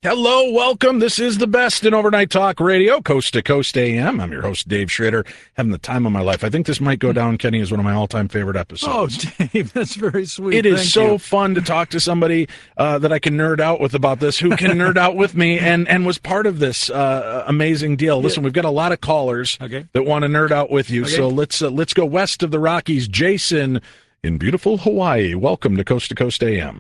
Hello, welcome. This is the best in overnight talk radio, Coast to Coast AM. I'm your host, Dave Schrader, having the time of my life. I think this might go down, Kenny, as one of my all-time favorite episodes. Oh, Dave, that's very sweet. It is so fun to talk to somebody that I can nerd out with about this, who can nerd out with me and was part of this amazing deal. Listen, we've got a lot of callers that want to nerd out with you, so let's go west of the Rockies. Jason in beautiful Hawaii. Welcome to Coast AM.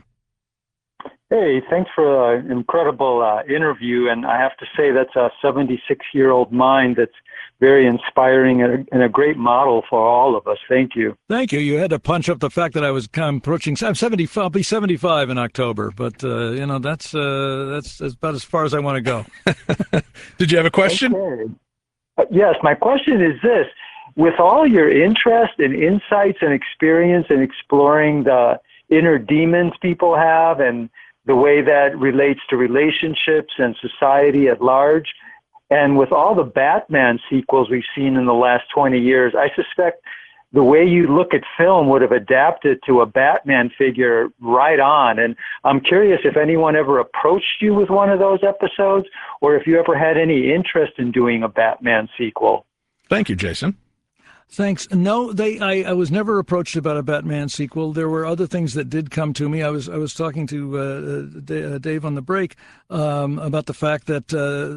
Hey, thanks for an incredible interview, and I have to say that's a 76-year-old mind that's very inspiring and a great model for all of us. Thank you. Thank you. You had to punch up the fact that I was kind of approaching. I'm 75. I'll be 75 in October, but that's about as far as I want to go. Did you have a question? Okay. Yes, my question is this: with all your interest and insights and experience in exploring the inner demons people have and the way that relates to relationships and society at large. And with all the Batman sequels we've seen in the last 20 years, I suspect the way you look at film would have adapted to a Batman figure right on. And I'm curious if anyone ever approached you with one of those episodes, or if you ever had any interest in doing a Batman sequel. Thank you, Jason. Thanks. No, I was never approached about a Batman sequel. There were other things that did come to me. I was talking to Dave on the break about the fact that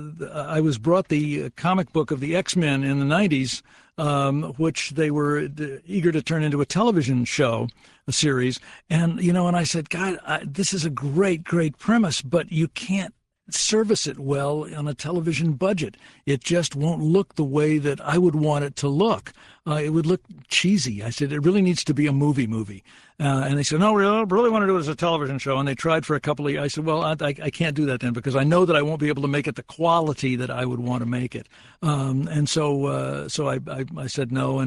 I was brought the comic book of the X-Men in the 90s, which they were eager to turn into a television show, a series. And, and I said, God, this is a great premise, but you can't service it well on a television budget. It just won't look the way that I would want it to look. It would look cheesy. I said, it really needs to be a movie. And they said, no, we really want to do it as a television show. And they tried for a couple of years. I said, well, I can't do that then, because I know that I won't be able to make it the quality that I would want to make it. And so I said no.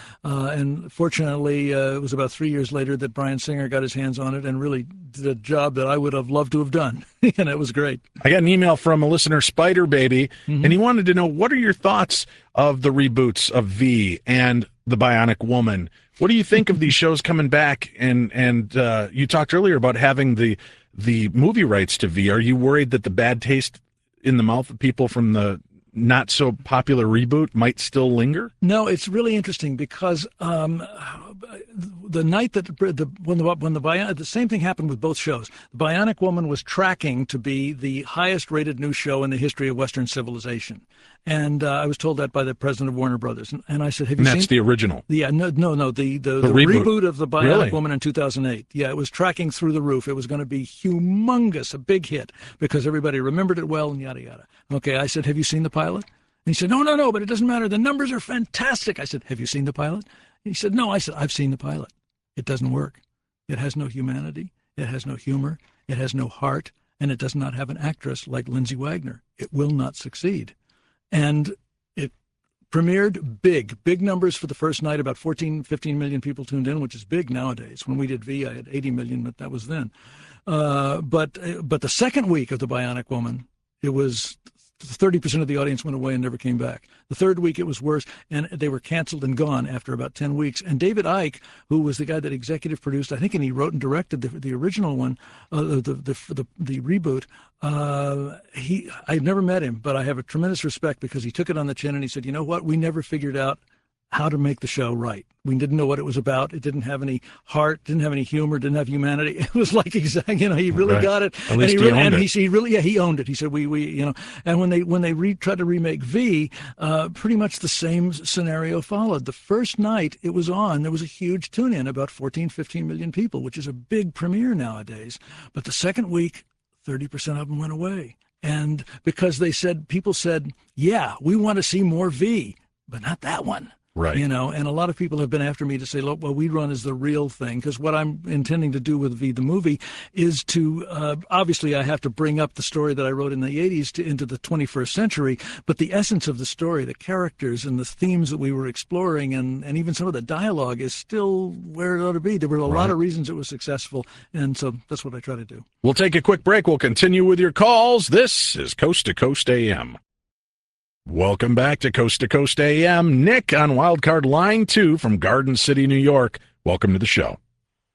And fortunately, it was about 3 years later that Bryan Singer got his hands on it and really did a job that I would have loved to have done. And it was great. I got an email from a listener, Spider Baby, and he wanted to know, what are your thoughts of the reboots of V and The Bionic Woman? What do you think of these shows coming back? And you talked earlier about having the movie rights to V. Are you worried that the bad taste in the mouth of people from the not so popular reboot might still linger? No, it's really interesting because the night that the same thing happened with both shows. The Bionic Woman was tracking to be the highest rated new show in the history of Western civilization. And I was told that by the president of Warner Brothers. And I said, have you seen? That's the original. Yeah, no, the reboot of The Bionic Woman in 2008. Yeah, it was tracking through the roof. It was going to be humongous, a big hit, because everybody remembered it well and yada, yada. Okay, I said, have you seen the pilot? And he said, no, but it doesn't matter. The numbers are fantastic. I said, have you seen the pilot? And he said, no. I said, I've seen the pilot. It doesn't work. It has no humanity. It has no humor. It has no heart. And it does not have an actress like Lindsay Wagner. It will not succeed. And it premiered big numbers for the first night. About 15 million people tuned in, which is big nowadays. When we did V, I had 80 million, but that was then. But the second week of The Bionic Woman, it was 30% of the audience went away and never came back. The third week, it was worse, and they were canceled and gone after about 10 weeks. And David Icke, who was the guy that executive produced, I think, and he wrote and directed the original one, the reboot. I've never met him, but I have a tremendous respect because he took it on the chin and he said, you know what? We never figured out how to make the show right. We didn't know what it was about. It didn't have any heart, didn't have any humor, didn't have humanity. It was like, he really got it. At least he owned it. He owned it. He said, and when they tried to remake V, pretty much the same scenario followed. The first night it was on, there was a huge tune-in, about 15 million people, which is a big premiere nowadays. But the second week, 30% of them went away. And because people said, yeah, we want to see more V, but not that one. Right. And a lot of people have been after me to say, look, what we run is the real thing. Because what I'm intending to do with V, the movie, is to, obviously I have to bring up the story that I wrote in the 80s into the 21st century. But the essence of the story, the characters and the themes that we were exploring and even some of the dialogue is still where it ought to be. There were a lot of reasons it was successful. And so that's what I try to do. We'll take a quick break. We'll continue with your calls. This is Coast to Coast AM. Welcome back to Coast AM. Nick on Wildcard Line 2 from Garden City, New York. Welcome to the show.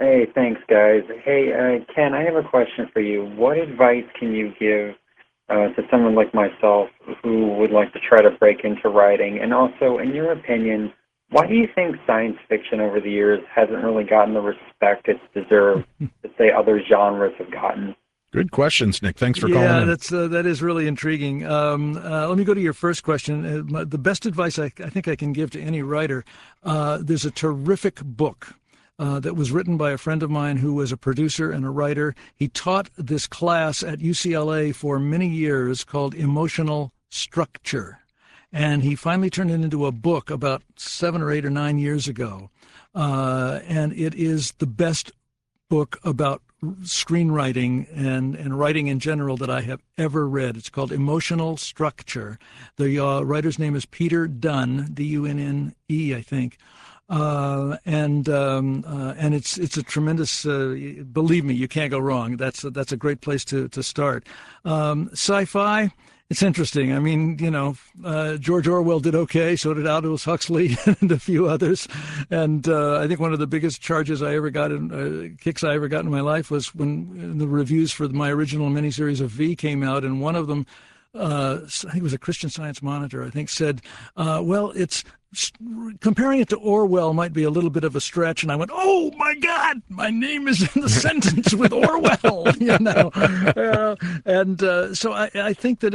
Hey, thanks, guys. Hey, Ken, I have a question for you. What advice can you give to someone like myself who would like to try to break into writing? And also, in your opinion, why do you think science fiction over the years hasn't really gotten the respect it's deserved that, say, other genres have gotten? Good questions, Nick. Thanks for calling in. Yeah, that is really intriguing. Let me go to your first question. The best advice I think I can give to any writer, there's a terrific book that was written by a friend of mine who was a producer and a writer. He taught this class at UCLA for many years called Emotional Structure. And he finally turned it into a book about 7 or 8 or 9 years ago. And it is the best book about screenwriting and writing in general that I have ever read. It's called Emotional Structure. The writer's name is Peter Dunne, D-U-N-N-E, I think. And it's a tremendous, believe me, you can't go wrong. That's a great place to start. Sci-fi, it's interesting. I mean, George Orwell did okay. So did Aldous Huxley and a few others. And I think one of the biggest kicks I ever got in my life was when the reviews for my original miniseries of V came out, and one of them, I think it was a Christian Science Monitor, I think, said, well, it's comparing it to Orwell might be a little bit of a stretch. And I went, oh my God, my name is in the sentence with Orwell, so I think that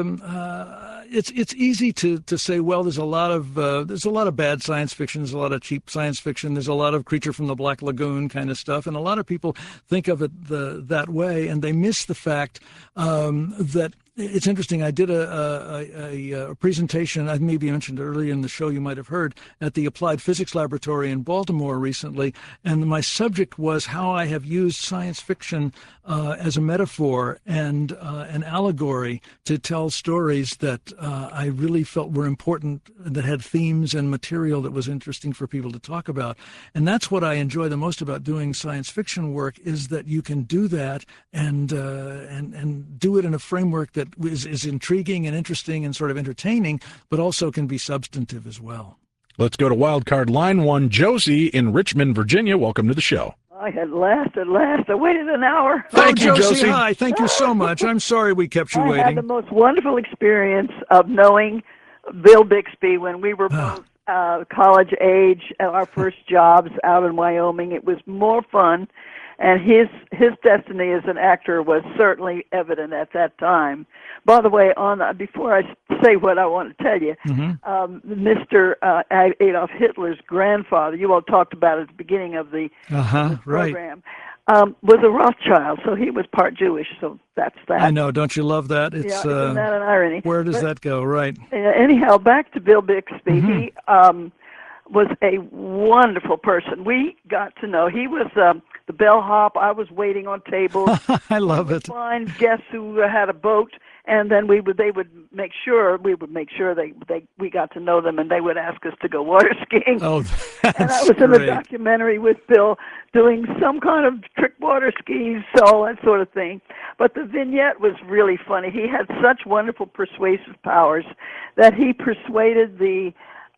it's easy to say, well, there's a lot of bad science fiction, there's a lot of cheap science fiction, there's a lot of Creature from the Black Lagoon kind of stuff, and a lot of people think of it that way, and they miss the fact that it's interesting. I did a presentation, I maybe mentioned earlier in the show, you might have heard, at the Applied Physics Laboratory in Baltimore recently, and my subject was how I have used science fiction as a metaphor and an allegory to tell stories that I really felt were important, that had themes and material that was interesting for people to talk about. And that's what I enjoy the most about doing science fiction work, is that you can do that and do it in a framework that is intriguing and interesting and sort of entertaining, but also can be substantive as well. Let's go to Wildcard Line 1. Josie in Richmond, Virginia. Welcome to the show. At last. I waited an hour. Thank you, Josie. Hi. Thank you so much. I'm sorry we kept you waiting. I had the most wonderful experience of knowing Bill Bixby when we were both college age at our first jobs out in Wyoming. It was more fun, and his destiny as an actor was certainly evident at that time. By the way, before I say what I want to tell you, Mr. Adolf Hitler's grandfather, you all talked about at the beginning of the program, was a Rothschild, so he was part Jewish, so that's that. I know, don't you love that? It's, isn't that an irony? Where does that go, right? Anyhow, back to Bill Bixby. He was a wonderful person. We got to know, he was the bellhop. I was waiting on tables. I love it. Find guests who had a boat, and then we would make sure we got to know them, and they would ask us to go water skiing. Oh, that's and I was in a documentary with Bill doing some kind of trick water skis, all that sort of thing. But the vignette was really funny. He had such wonderful persuasive powers that he persuaded the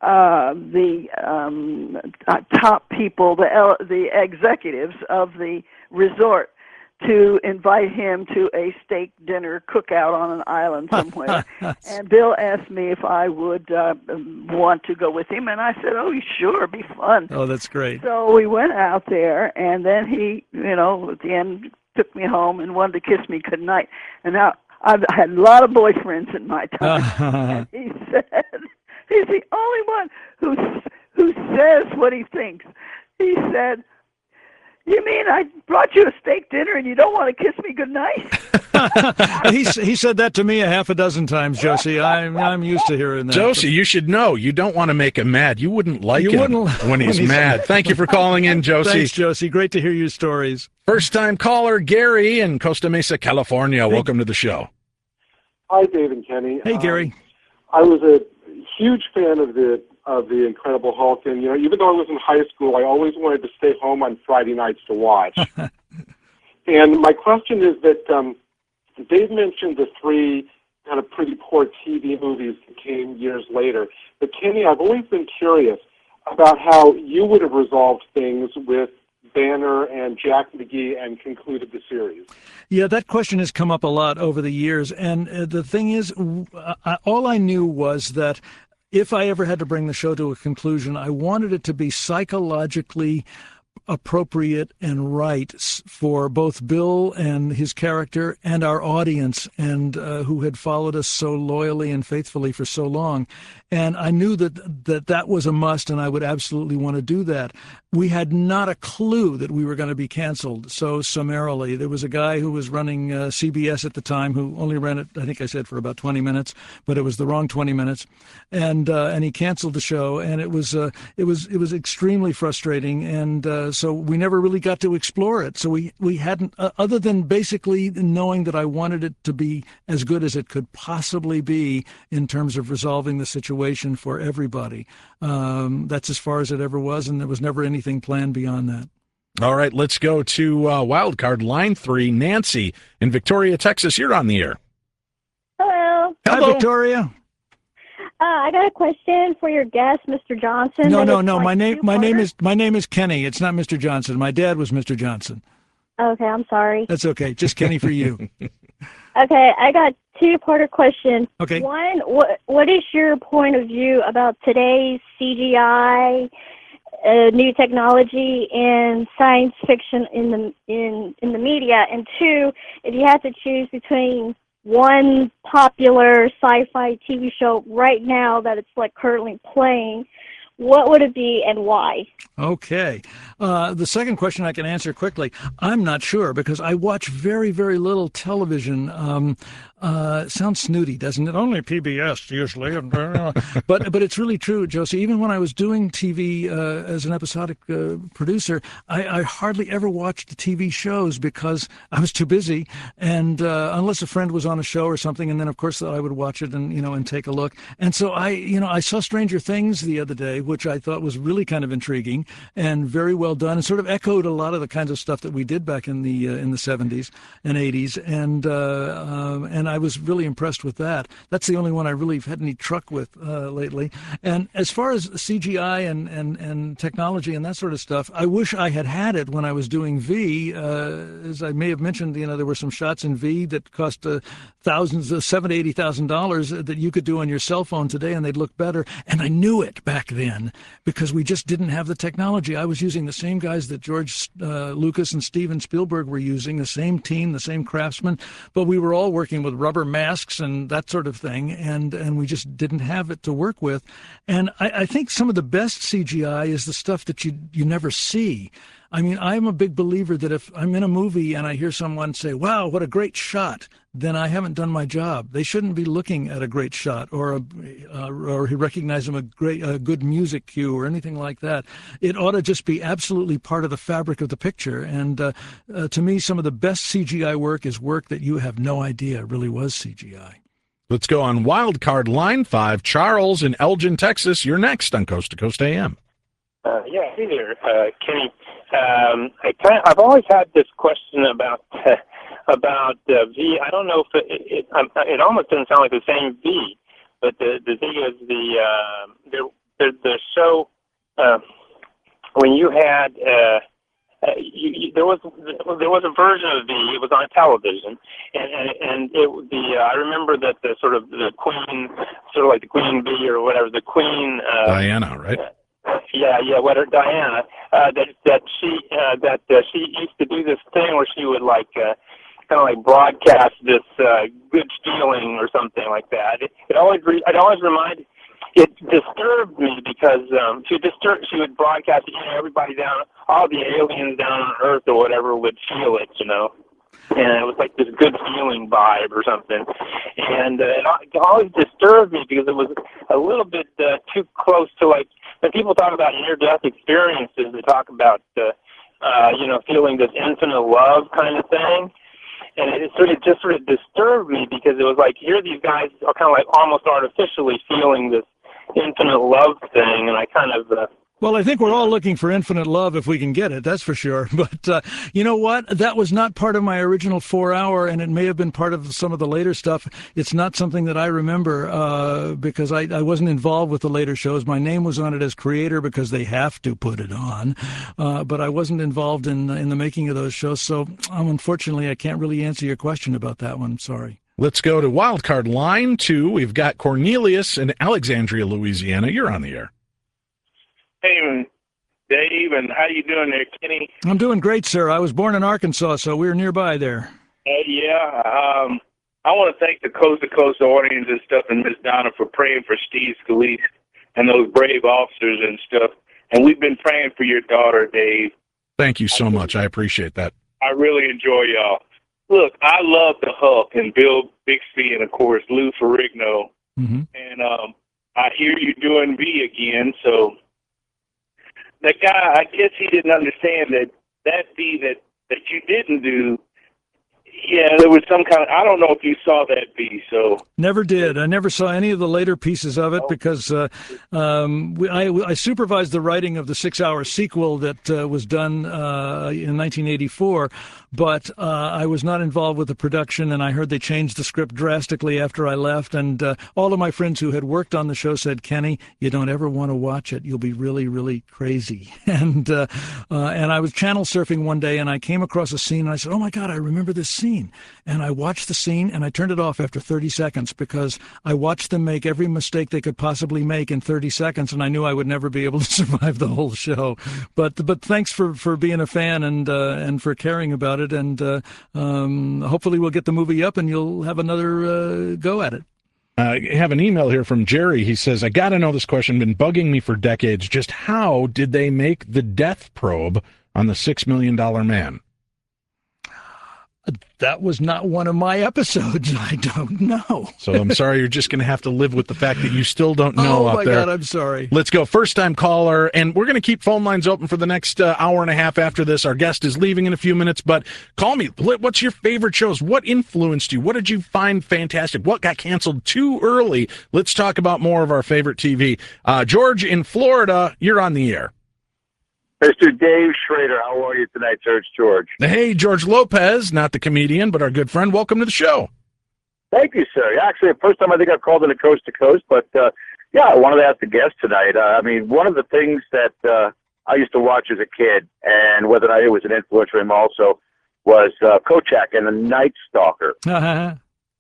top people, the executives of the resort, to invite him to a steak dinner cookout on an island somewhere. And Bill asked me if I would want to go with him, and I said, oh, sure, it'd be fun. Oh, that's great. So we went out there, and then he, at the end, took me home and wanted to kiss me goodnight. And now I've had a lot of boyfriends in my time. He said, he's the only one who says what he thinks. He said, you mean I brought you a steak dinner and you don't want to kiss me goodnight? He said that to me a half a dozen times, Josie. I'm used to hearing that. Josie, you should know, you don't want to make him mad. You wouldn't like him when he's mad. Thank you for calling in, Josie. Thanks, Josie. Great to hear your stories. First-time caller, Gary in Costa Mesa, California. Hey. Welcome to the show. Hi, Dave and Kenny. Hey, Gary. I was a huge fan of the Incredible Hulk, and even though I was in high school, I always wanted to stay home on Friday nights to watch. And my question is that Dave mentioned the 3 kind of pretty poor TV movies that came years later. But Kenny, I've always been curious about how you would have resolved things with Banner and Jack McGee and concluded the series? Yeah, that question has come up a lot over the years. And the thing is, all I knew was that if I ever had to bring the show to a conclusion, I wanted it to be psychologically appropriate and right for both Bill and his character and our audience, and who had followed us so loyally and faithfully for so long. And I knew that was a must, and I would absolutely want to do that. We had not a clue that we were going to be canceled so summarily. There was a guy who was running CBS at the time who only ran it, I think I said, for about 20 minutes, but it was the wrong 20 minutes, and he canceled the show, and it was extremely frustrating, and so we never really got to explore it. So we hadn't, other than basically knowing that I wanted it to be as good as it could possibly be in terms of resolving the situation for everybody. That's as far as it ever was, and there was never anything planned beyond that. All right, let's go to wildcard line 3. Nancy in Victoria, Texas. You're on the air. Hello. Hi, Victoria. I got a question for your guest, Mr. Johnson. No. My name is Kenny. It's not Mr. Johnson. My dad was Mr. Johnson. Okay, I'm sorry. That's okay. Just Kenny for you. Okay, I got two-parter question. Okay. One, what is your point of view about today's CGI, new technology, and science fiction in the media? And two, if you had to choose between one popular sci-fi TV show right now that it's like currently playing, what would it be and why? Okay. The second question I can answer quickly. I'm not sure because I watch very, very little television. Sounds snooty, doesn't it? Only PBS usually. But it's really true, Josie. Even when I was doing TV as an episodic producer, I hardly ever watched TV shows because I was too busy. And unless a friend was on a show or something, and then of course I would watch it and take a look. And so I saw Stranger Things the other day, which I thought was really kind of intriguing and very well done, and sort of echoed a lot of the kinds of stuff that we did back in the 70s and 80s, and I was really impressed with that. That's the only one I really have had any truck with lately. And as far as CGI and technology and that sort of stuff, I wish I had it when I was doing V. As I may have mentioned, there were some shots in V that cost thousands, $70,000 to $80,000 that you could do on your cell phone today, and they'd look better. And I knew it back then because we just didn't have the technology. I was using the same guys that George Lucas and Steven Spielberg were using, the same team, the same craftsmen, but we were all working with rubber masks and that sort of thing, and we just didn't have it to work with. And I think some of the best CGI is the stuff that you never see. I mean, I'm a big believer that if I'm in a movie and I hear someone say, wow, what a great shot, then I haven't done my job. They shouldn't be looking at a great shot or recognize them a good music cue or anything like that. It ought to just be absolutely part of the fabric of the picture. And to me, some of the best CGI work is work that you have no idea really was CGI. Let's go on wildcard line 5. Charles in Elgin, Texas. You're next on Coast to Coast AM. Yeah, hey there, Kenny. I've always had this question about V. I don't know if it almost doesn't sound like the same V, but the thing is the show when you had there was a version of V. It was on television, and I remember that the sort of the Queen, sort of like the Queen Bee or whatever, the Queen Diana, right? Diana, that she used to do this thing where she would kind of like broadcast this good feeling or something like that. It always reminded. It disturbed me because she would broadcast it. Everybody down, all the aliens down on Earth or whatever would feel it, and it was like this good feeling vibe or something. And it always disturbed me because it was a little bit too close to when people talk about near-death experiences, they talk about, feeling this infinite love kind of thing. And it just sort of disturbed me because it was like, here these guys are kind of like almost artificially feeling this infinite love thing. And I kind of, Well, I think we're all looking for infinite love if we can get it, that's for sure. But you know what? That was not part of my original 4-hour, and it may have been part of some of the later stuff. It's not something that I remember because I wasn't involved with the later shows. My name was on it as creator because they have to put it on, but I wasn't involved in the making of those shows. So unfortunately, I can't really answer your question about that one. Sorry. Let's go to Wildcard Line 2. We've got Cornelius in Alexandria, Louisiana. You're on the air. Hey, Dave, and how you doing there, Kenny? I'm doing great, sir. I was born in Arkansas, so we're nearby there. I want to thank the Coast to Coast audience and stuff and Miss Donna for praying for Steve Scalise and those brave officers and stuff. And we've been praying for your daughter, Dave. Thank you so much. I appreciate that. I really enjoy y'all. Look, I love the Hulk and Bill Bixby and, of course, Lou Ferrigno. Mm-hmm. And I hear you doing V again, so... That guy, I guess he didn't understand that V that you didn't do. Yeah, there was some kind of, I don't know if you saw that V, so. Never did. I never saw any of the later pieces of it because I supervised the writing of the 6-hour sequel that was done in 1984, but I was not involved with the production, and I heard they changed the script drastically after I left, and all of my friends who had worked on the show said, Kenny, you don't ever want to watch it. You'll be really, really crazy. And I was channel surfing one day, and I came across a scene, and I said, oh, my God, I remember this scene. And I watched the scene, and I turned it off after 30 seconds because I watched them make every mistake they could possibly make in 30 seconds, and I knew I would never be able to survive the whole show. But thanks for being a fan and for caring about it, and hopefully we'll get the movie up and you'll have another go at it. I have an email here from Jerry. He says, I got to know this question, been bugging me for decades. Just how did they make the death probe on the $6 Million Man? That was not one of my episodes. I don't know. So I'm sorry, you're just going to have to live with the fact that you still don't know out there. Oh, my God, I'm sorry. Let's go. First-time caller, and we're going to keep phone lines open for the next hour and a half after this. Our guest is leaving in a few minutes, but call me. What's your favorite shows? What influenced you? What did you find fantastic? What got canceled too early? Let's talk about more of our favorite TV. George in Florida, you're on the air. Mr. Dave Schrader, how are you tonight, sir? It's George. Hey, George Lopez, not the comedian, but our good friend. Welcome to the show. Thank you, sir. Actually, the first time I think I've called in a Coast to Coast, but I wanted to ask the guest tonight. One of the things that I used to watch as a kid, and whether or not it was an influence for him also, was Kolchak and the Night Stalker. Uh-huh.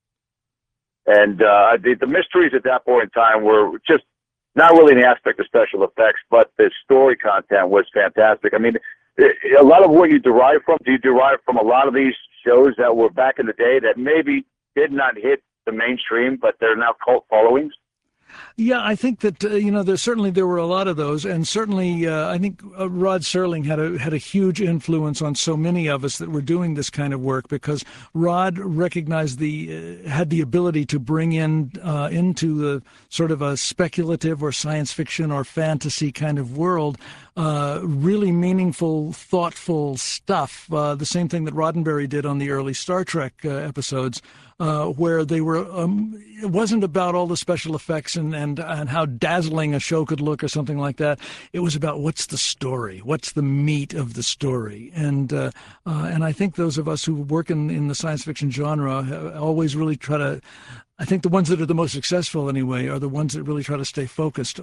And the mysteries at that point in time were just not really in the aspect of special effects, but the story content was fantastic. I mean, a lot of what you derive from, do you derive from a lot of these shows that were back in the day that maybe did not hit the mainstream, but they're now cult followings? Yeah, I think that there were a lot of those, and certainly I think Rod Serling had a huge influence on so many of us that were doing this kind of work, because Rod recognized had the ability to bring in into the sort of a speculative or science fiction or fantasy kind of world really meaningful, thoughtful stuff. The same thing that Roddenberry did on the early Star Trek episodes. Where they were, it wasn't about all the special effects and how dazzling a show could look or something like that. It was about what's the story, what's the meat of the story, and I think those of us who work in the science fiction genre always really try to. I think the ones that are the most successful, anyway, are the ones that really try to stay focused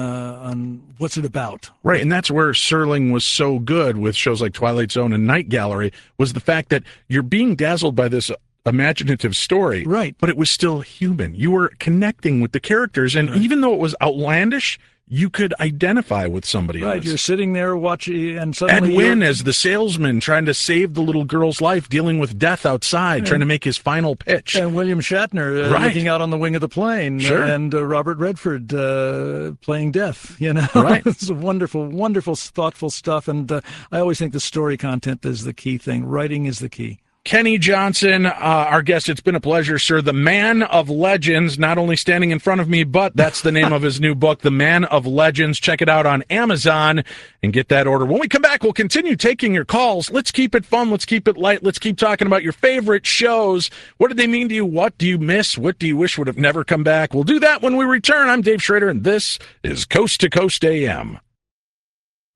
on what's it about. Right, and that's where Serling was so good with shows like Twilight Zone and Night Gallery, was the fact that you're being dazzled by this imaginative story, right? But it was still human. You were connecting with the characters, and even though it was outlandish, you could identify with somebody else. Right, you're sitting there watching, and suddenly Ed Wynn as the salesman trying to save the little girl's life, dealing with death outside, trying to make his final pitch. And William Shatner looking out on the wing of the plane, and Robert Redford playing death. Right. It's wonderful, wonderful, thoughtful stuff, and I always think the story content is the key thing. Writing is the key. Kenny Johnson, our guest, it's been a pleasure, sir. The Man of Legends, not only standing in front of me, but that's the name of his new book, The Man of Legends. Check it out on Amazon and get that order. When we come back, we'll continue taking your calls. Let's keep it fun. Let's keep it light. Let's keep talking about your favorite shows. What did they mean to you? What do you miss? What do you wish would have never come back? We'll do that when we return. I'm Dave Schrader, and this is Coast to Coast AM.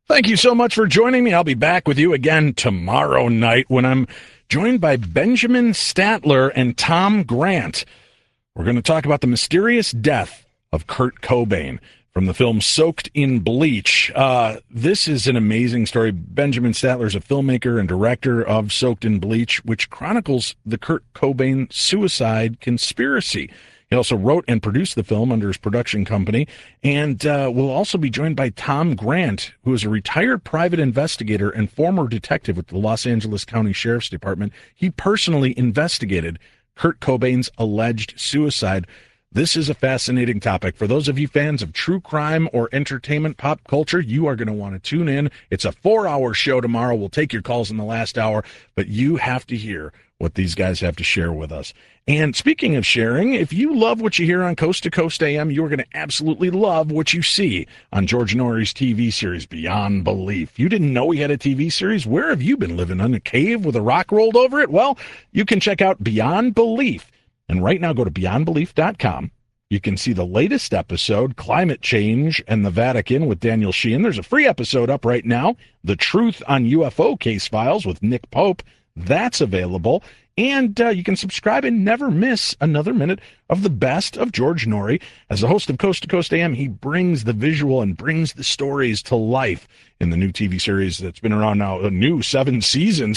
Thank you so much for joining me. I'll be back with you again tomorrow night when I'm joined by Benjamin Statler and Tom Grant. We're going to talk about the mysterious death of Kurt Cobain from the film Soaked in Bleach. This is an amazing story. Benjamin Statler is a filmmaker and director of Soaked in Bleach, which chronicles the Kurt Cobain suicide conspiracy. He also wrote and produced the film under his production company, and we'll also be joined by Tom Grant, who is a retired private investigator and former detective with the Los Angeles County Sheriff's Department. He personally investigated Kurt Cobain's alleged suicide. This is a fascinating topic. For those of you fans of true crime or entertainment pop culture, you are going to want to tune in. It's a 4-hour show tomorrow. We'll take your calls in the last hour, but you have to hear what these guys have to share with us. And speaking of sharing, if you love what you hear on Coast to Coast AM, you're going to absolutely love what you see on George Norrie's TV series, Beyond Belief. You didn't know he had a TV series? Where have you been living, in a cave with a rock rolled over it? Well, you can check out Beyond Belief. And right now, go to beyondbelief.com. You can see the latest episode, Climate Change and the Vatican with Daniel Sheehan. There's a free episode up right now, The Truth on UFO Case Files with Nick Pope. That's available. And you can subscribe and never miss another minute of the best of George Norrie. As the host of Coast to Coast AM, he brings the visual and brings the stories to life in the new TV series that's been around now, a new 7 seasons,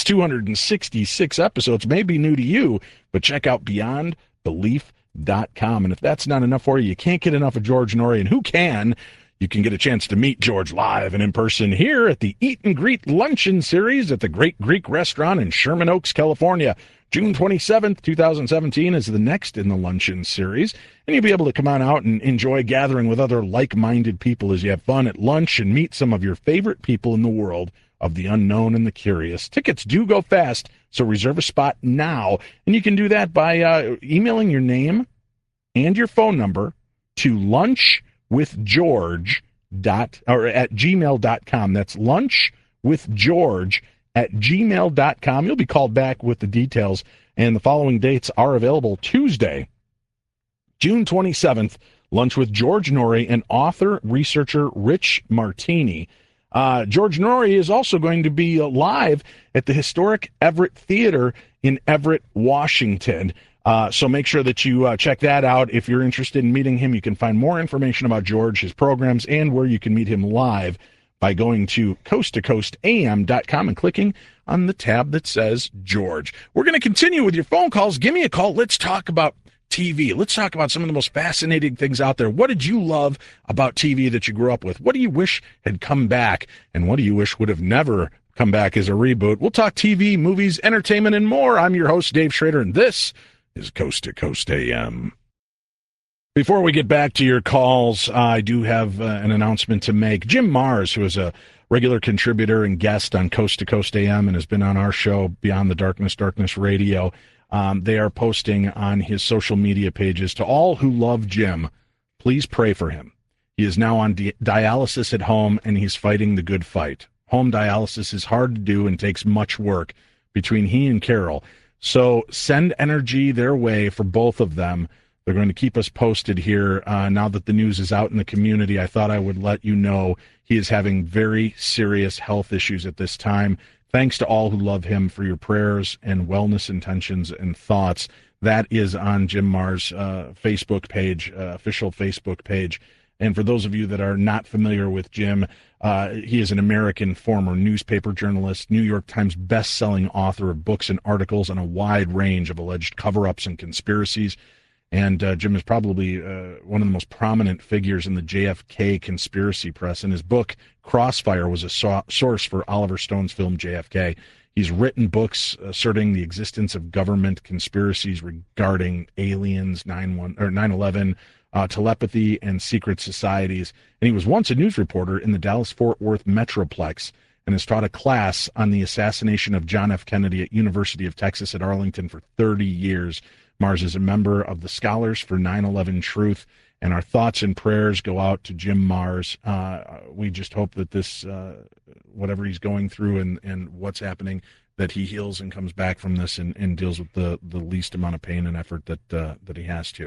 266 episodes. May be new to you, but check out beyondbelief.com. And if that's not enough for you, you can't get enough of George Norrie. And who can? You can get a chance to meet George live and in person here at the Eat and Greet Luncheon Series at the Great Greek Restaurant in Sherman Oaks, California. June 27th, 2017 is the next in the Luncheon Series, and you'll be able to come on out and enjoy gathering with other like-minded people as you have fun at lunch and meet some of your favorite people in the world of the unknown and the curious. Tickets do go fast, so reserve a spot now, and you can do that by emailing your name and your phone number to lunchwithgeorge@gmail.com. That's lunchwithgeorge@gmail.com. You'll be called back with the details, and the following dates are available. Tuesday, June 27th, lunch with George Norrie and author, researcher Rich Martini. George Norrie is also going to be live at the historic Everett Theater in Everett, Washington. So make sure that you check that out. If you're interested in meeting him, you can find more information about George, his programs, and where you can meet him live by going to coasttocoastam.com and clicking on the tab that says George. We're going to continue with your phone calls. Give me a call. Let's talk about TV. Let's talk about some of the most fascinating things out there. What did you love about TV that you grew up with? What do you wish had come back? And what do you wish would have never come back as a reboot? We'll talk TV, movies, entertainment, and more. I'm your host, Dave Schrader, and this is Coast to Coast AM. Before we get back to your calls, I do have an announcement to make. Jim Mars, who is a regular contributor and guest on Coast to Coast AM and has been on our show, Beyond the Darkness, Darkness Radio, they are posting on his social media pages, to all who love Jim, please pray for him. He is now on dialysis at home, and he's fighting the good fight. Home dialysis is hard to do and takes much work between he and Carol. So send energy their way for both of them. They're going to keep us posted here. Now that the news is out in the community, I thought I would let you know he is having very serious health issues at this time. Thanks to all who love him for your prayers and wellness intentions and thoughts. That is on Jim Mars' Facebook page, official Facebook page. And for those of you that are not familiar with Jim, he is an American former newspaper journalist, New York Times best-selling author of books and articles on a wide range of alleged cover-ups and conspiracies. And Jim is probably one of the most prominent figures in the JFK conspiracy press. And his book, Crossfire, was a source for Oliver Stone's film JFK. He's written books asserting the existence of government conspiracies regarding aliens, 9/11, telepathy, and secret societies. And he was once a news reporter in the Dallas-Fort Worth Metroplex and has taught a class on the assassination of John F. Kennedy at University of Texas at Arlington for 30 years. Mars is a member of the Scholars for 9/11 Truth, and our thoughts and prayers go out to Jim Mars. We just hope that this, whatever he's going through and what's happening, that he heals and comes back from this and deals with the least amount of pain and effort that he has to.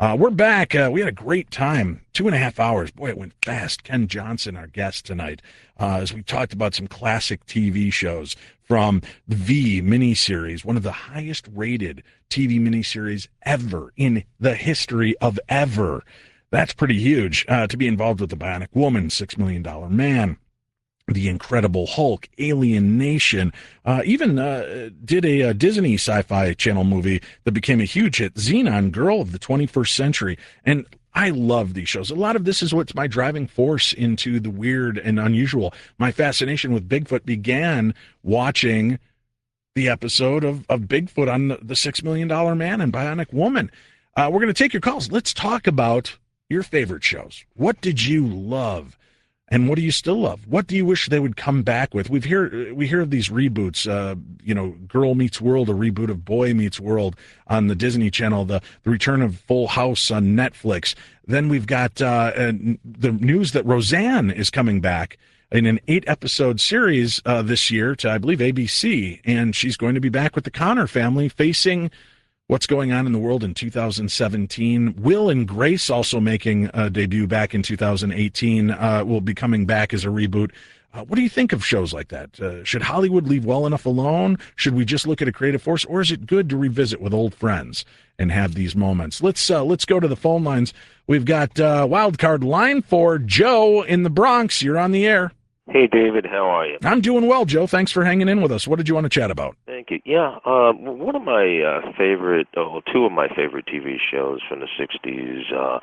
We're back. We had a great time. 2.5 hours. Boy, it went fast. Ken Johnson, our guest tonight, as we talked about some classic TV shows from the V miniseries, one of the highest rated TV miniseries ever in the history of ever. That's pretty huge to be involved with The Bionic Woman, $6 Million Man, The Incredible Hulk, Alien Nation, even did a Disney Sci-Fi Channel movie that became a huge hit, Xenon, Girl of the 21st Century. And I love these shows. A lot of this is what's my driving force into the weird and unusual. My fascination with Bigfoot began watching the episode of Bigfoot on the $6 Million Man and Bionic Woman. We're going to take your calls. Let's talk about your favorite shows. What did you love? And what do you still love? What do you wish they would come back with? We hear of these reboots, Girl Meets World, a reboot of Boy Meets World on the Disney Channel, the return of Full House on Netflix. Then we've got the news that Roseanne is coming back in an 8-episode series this year to, I believe, ABC. And she's going to be back with the Connor family facing what's going on in the world in 2017. Will and Grace also making a debut back in 2018, will be coming back as a reboot. What do you think of shows like that? Should Hollywood leave well enough alone? Should we just look at a creative force, or is it good to revisit with old friends and have these moments? Let's go to the phone lines. We've got wild card line for Joe in the Bronx. You're on the air. Hey, David, how are you? I'm doing well, Joe. Thanks for hanging in with us. What did you want to chat about? Thank you. Yeah, one of my two of my favorite TV shows from the 60s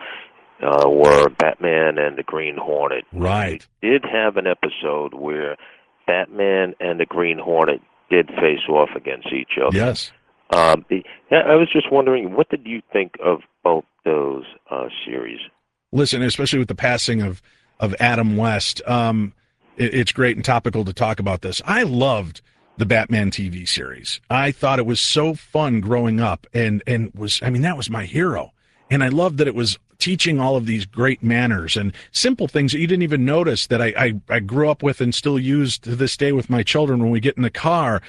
were Batman and the Green Hornet. Right. We did have an episode where Batman and the Green Hornet did face off against each other. Yes. I was just wondering, what did you think of both those series? Listen, especially with the passing of Adam West, it's great and topical to talk about this. I loved the Batman TV series. I thought it was so fun growing up, and that was my hero. And I loved that it was teaching all of these great manners and simple things that you didn't even notice that I grew up with and still use to this day with my children when we get in the car.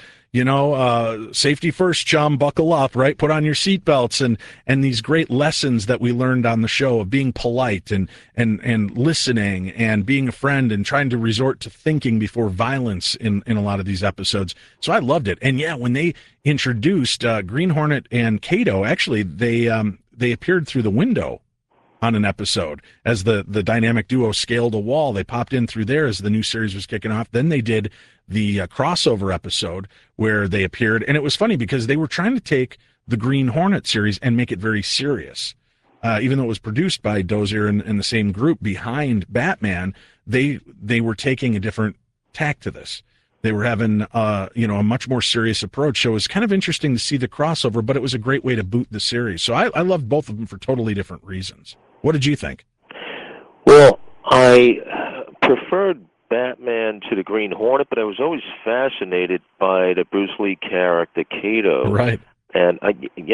Safety first, chum, buckle up, right? Put on your seatbelts, and these great lessons that we learned on the show of being polite and listening and being a friend and trying to resort to thinking before violence in a lot of these episodes. So I loved it. And yeah, when they introduced Green Hornet and Kato, actually they appeared through the window on an episode as the dynamic duo scaled a wall. They popped in through there as the new series was kicking off. Then they did the crossover episode where they appeared, and it was funny because they were trying to take the Green Hornet series and make it very serious. Even though it was produced by Dozier and the same group behind Batman, they were taking a different tack to this. They were having a much more serious approach. So it was kind of interesting to see the crossover, but it was a great way to boot the series. So I loved both of them for totally different reasons. What did you think? Well, I preferred Batman to the Green Hornet, but I was always fascinated by the Bruce Lee character Kato. Right. And I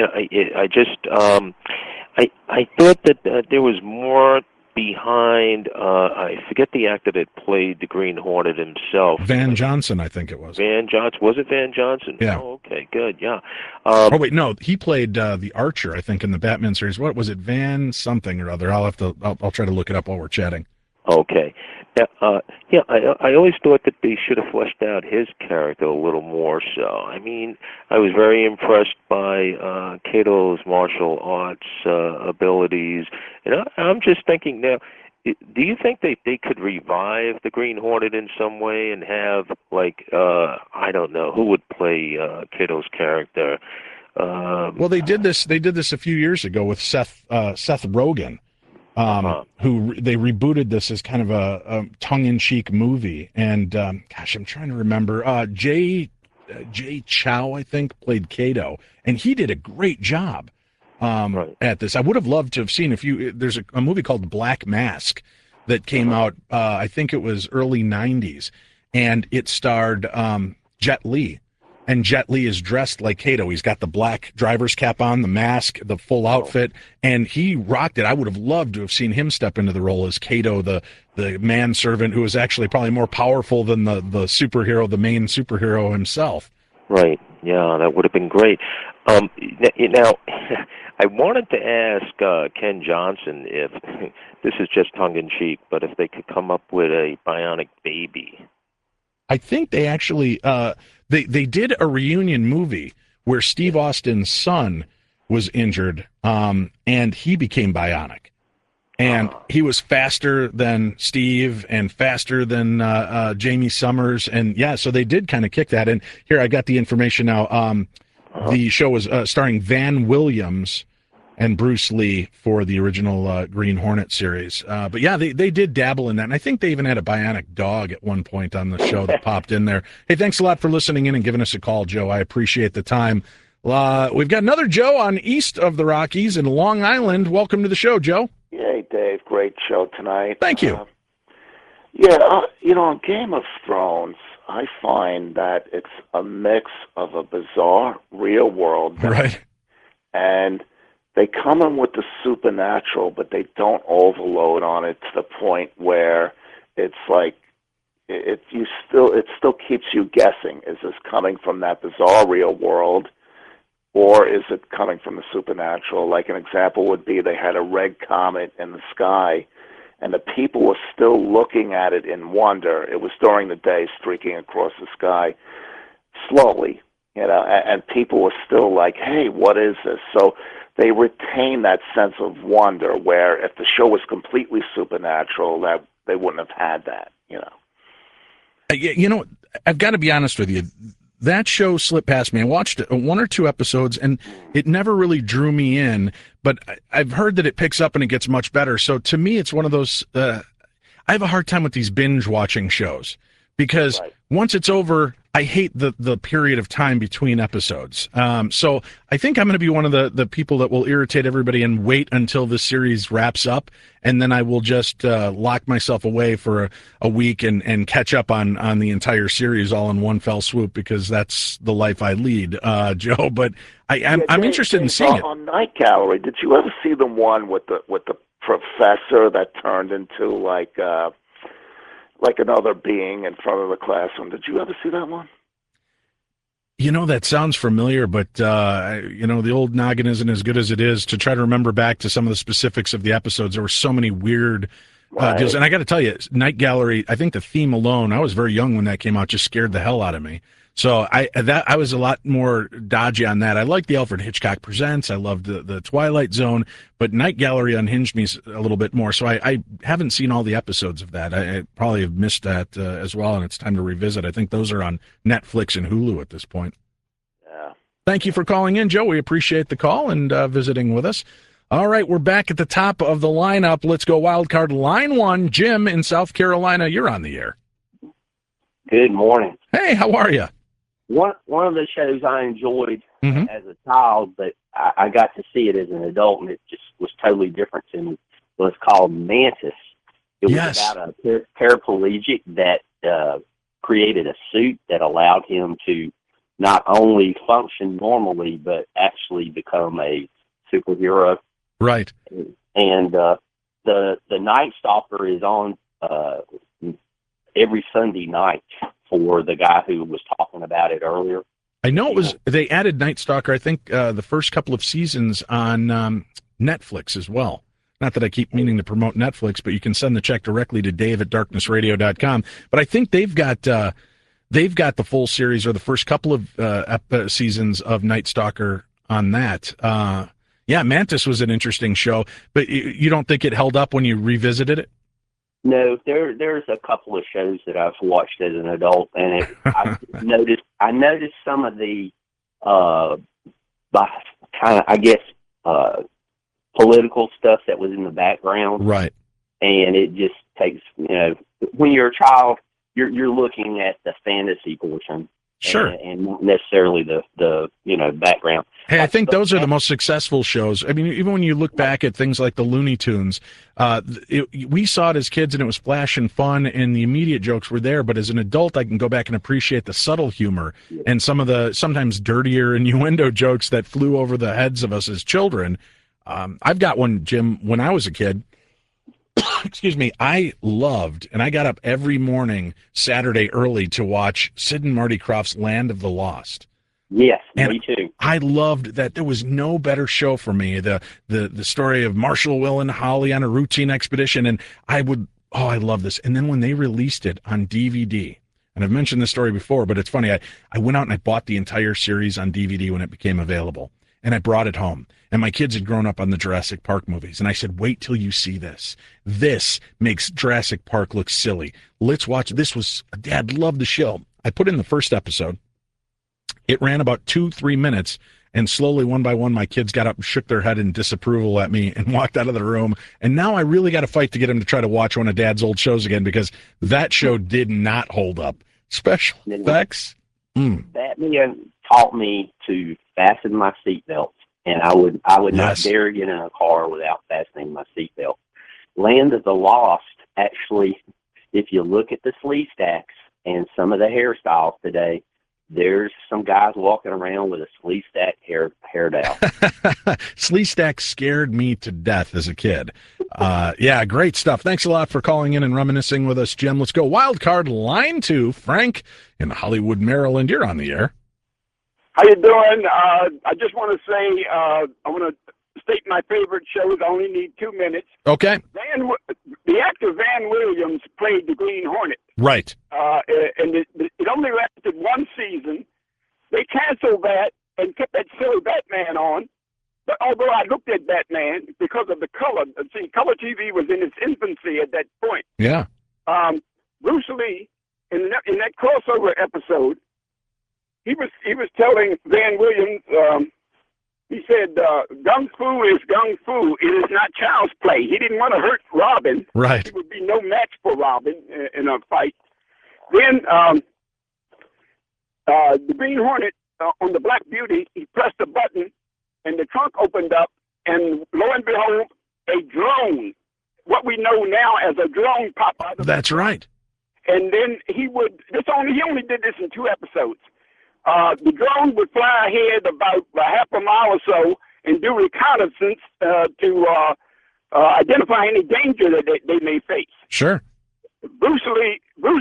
thought that there was more behind. I forget the actor that played the Green Hornet himself. Van Johnson, I think it was. Van Johnson. Was it Van Johnson? Yeah. Oh, okay, good. Yeah. Oh wait, no, he played the Archer, I think, in the Batman series. What was it, Van something or other? I'll try to look it up while we're chatting. Okay. I always thought that they should have fleshed out his character a little more so. I mean, I was very impressed by Kato's martial arts abilities. And I'm just thinking now, do you think they could revive the Green Hornet in some way and have, I don't know, who would play Kato's character? Well, they did this a few years ago with Seth Rogen. Who they rebooted this as kind of a tongue-in-cheek movie, and I'm trying to remember. Jay Chow, I think, played Kato, and he did a great job at this. I would have loved to have seen there's a movie called Black Mask that came out. I think it was early '90s, and it starred Jet Li. And Jet Li is dressed like Kato. He's got the black driver's cap on, the mask, the full outfit, and he rocked it. I would have loved to have seen him step into the role as Kato, the manservant who is actually probably more powerful than the superhero, the main superhero himself. Right. Yeah, that would have been great. Now, I wanted to ask Ken Johnson if this is just tongue-in-cheek, but if they could come up with a bionic baby. I think they actually they did a reunion movie where Steve Austin's son was injured, and he became bionic. And he was faster than Steve and faster than Jamie Summers. And yeah, so they did kind of kick that. And here, I got the information now. The show was starring Van Williams and Bruce Lee for the original Green Hornet series. But yeah, they did dabble in that. And I think they even had a bionic dog at one point on the show that popped in there. Hey, thanks a lot for listening in and giving us a call, Joe. I appreciate the time. We've got another Joe on east of the Rockies in Long Island. Welcome to the show, Joe. Hey, Dave. Great show tonight. Thank you. On Game of Thrones, I find that it's a mix of a bizarre real world. Right. And they come in with the supernatural, but they don't overload on it to the point where it's like it still keeps you guessing. Is this coming from that bizarre real world, or is it coming from the supernatural? Like an example would be they had a red comet in the sky, and the people were still looking at it in wonder. It was during the day, streaking across the sky slowly, and people were still like, hey, what is this? So they retain that sense of wonder, where if the show was completely supernatural, that they wouldn't have had that, I've got to be honest with you. That show slipped past me. I watched one or two episodes, and it never really drew me in, but I've heard that it picks up and it gets much better. So to me, it's one of those, I have a hard time with these binge-watching shows, because once it's over, I hate the period of time between episodes. So I think I'm going to be one of the people that will irritate everybody and wait until the series wraps up, and then I will just lock myself away for a week and catch up on the entire series all in one fell swoop, because that's the life I lead, Joe. But I'm interested in seeing it. On Night Gallery, did you ever see the one with the professor that turned into like another being in front of the classroom? Did you ever see that one? That sounds familiar, but, the old noggin isn't as good as it is to try to remember back to some of the specifics of the episodes. There were so many weird deals. And I got to tell you, Night Gallery, I think the theme alone, I was very young when that came out, just scared the hell out of me. So I was a lot more dodgy on that. I liked the Alfred Hitchcock Presents. I loved the Twilight Zone, but Night Gallery unhinged me a little bit more. So I haven't seen all the episodes of that. I probably have missed that as well, and it's time to revisit. I think those are on Netflix and Hulu at this point. Yeah. Thank you for calling in, Joe. We appreciate the call and visiting with us. All right, we're back at the top of the lineup. Let's go wild card line 1. Jim in South Carolina, you're on the air. Good morning. Hey, how are you? One of the shows I enjoyed as a child, but I got to see it as an adult, and it just was totally different to me. It was called Mantis. It was about a paraplegic that created a suit that allowed him to not only function normally, but actually become a superhero. Right. And the Night Stalker is on every Sunday night for the guy who was talking about it earlier. I know it was, they added Night Stalker, I think, the first couple of seasons on Netflix as well. Not that I keep meaning to promote Netflix, but you can send the check directly to dave@darknessradio.com. But I think they've got the full series or the first couple of seasons of Night Stalker on that. Mantis was an interesting show, but you don't think it held up when you revisited it? No, there's a couple of shows that I've watched as an adult, and I noticed some of the political stuff that was in the background. Right. And it just takes, when you're a child, you're looking at the fantasy portion. Sure. And not necessarily the background. Hey, I think those are the most successful shows. I mean, even when you look back at things like the Looney Tunes, we saw it as kids and it was flash and fun and the immediate jokes were there. But as an adult, I can go back and appreciate the subtle humor and some of the sometimes dirtier innuendo jokes that flew over the heads of us as children. I've got one, Jim, when I was a kid. Excuse me, I loved, and I got up every morning Saturday early to watch Sid and Marty Krofft's Land of the Lost. Yes, and me too. I loved that there was no better show for me. The story of Marshall, Will, and Holly on a routine expedition, and I love this. And then when they released it on DVD, and I've mentioned this story before, but it's funny. I went out and I bought the entire series on DVD when it became available, and I brought it home. And my kids had grown up on the Jurassic Park movies, and I said, "Wait till you see this. This makes Jurassic Park look silly. Let's watch." Dad loved the show. I put in the first episode. It ran about 2-3 minutes, and slowly, one by one, my kids got up and shook their head in disapproval at me and walked out of the room. And now I really got to fight to get them to try to watch one of Dad's old shows again, because that show did not hold up. Special effects. Batman taught me to fasten my seatbelt, and I would not dare get in a car without fastening my seatbelt. Land of the Lost, actually, if you look at the sleeve stacks and some of the hairstyles today, there's some guys walking around with a sleeve stack hair down. Sleeve stack scared me to death as a kid. Yeah, great stuff. Thanks a lot for calling in and reminiscing with us, Jim. Let's go wild card line 2. Frank in Hollywood, Maryland. You're on the air. How you doing? I just want to say I want to state my favorite shows. I only need 2 minutes. Okay. The actor Van Williams played the Green Hornet. Right. And it only lasted 1 season. They canceled that and kept that silly Batman on. But although I looked at Batman because of the color, see, color TV was in its infancy at that point. Yeah. Bruce Lee, in that crossover episode, he was telling Van Williams, he said, "Gung Fu is Gung Fu. It is not child's play." He didn't want to hurt Robin. Right. He would be no match for Robin in a fight. Then the Green Hornet on the Black Beauty, he pressed a button, and the trunk opened up, and lo and behold, a drone, what we know now as a drone, popped out of That's right. And then he only did this in 2 episodes. The drone would fly ahead about half a mile or so and do reconnaissance to identify any danger that they may face. Sure. Bruce Lee.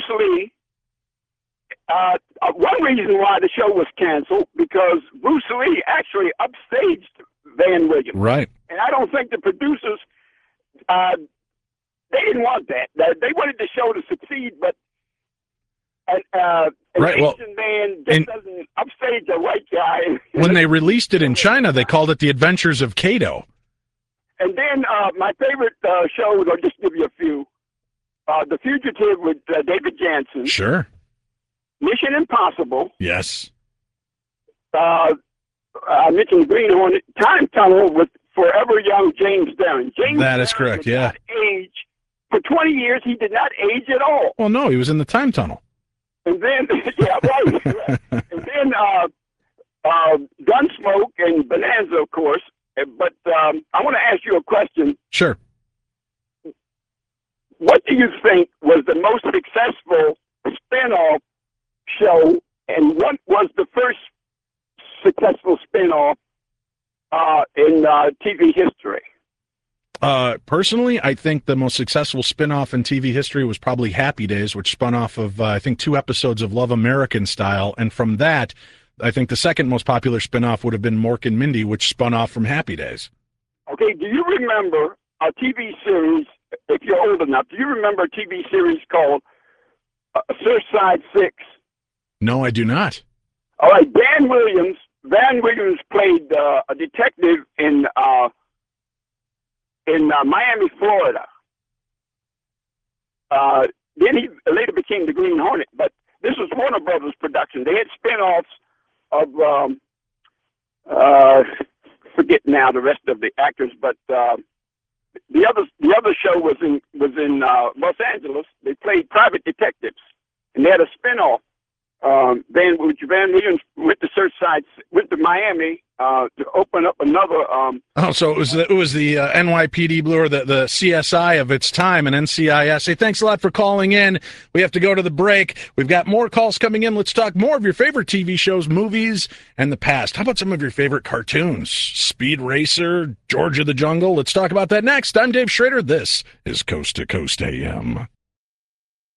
One reason why the show was canceled, because Bruce Lee actually upstaged Van Williams. Right. And I don't think the producers, they didn't want that. They wanted the show to succeed, but an Asian man just doesn't upstage a white guy. When they released it in China, they called it The Adventures of Kato. And then my favorite shows, I'll just give you a few. The Fugitive with David Jansen. Sure. Mission Impossible. Yes. I mentioned the Green Hornet. Time Tunnel with Forever Young James Darren. That is correct, yeah. Age. For 20 years, he did not age at all. Well, no, he was in the time tunnel. And then, yeah, right. And then Gunsmoke and Bonanza, of course. But I want to ask you a question. Sure. What do you think was the most successful spin-off show, and what was the first successful spin-off in TV history? Personally, I think the most successful spin-off in TV history was probably Happy Days, which spun off of, I think, 2 episodes of Love American Style. And from that, I think the second most popular spin-off would have been Mork and Mindy, which spun off from Happy Days. Okay, do you remember a TV series, if you're old enough, do you remember a TV series called Surfside 6? No, I do not. All right, Van Williams played a detective in Miami, Florida. Then he later became the Green Hornet, but this was Warner Brothers production. They had spin-offs of forget now the rest of the actors, but the other show was in Los Angeles. They played private detectives, and they had a spin-off. Van Williams went to Miami to open up another. So it was the NYPD Blue, or the CSI of its time, and NCIS. Hey, thanks a lot for calling in. We have to go to the break. We've got more calls coming in. Let's talk more of your favorite TV shows, movies, and the past. How about some of your favorite cartoons? Speed Racer, George of the Jungle. Let's talk about that next. I'm Dave Schrader. This is Coast to Coast AM.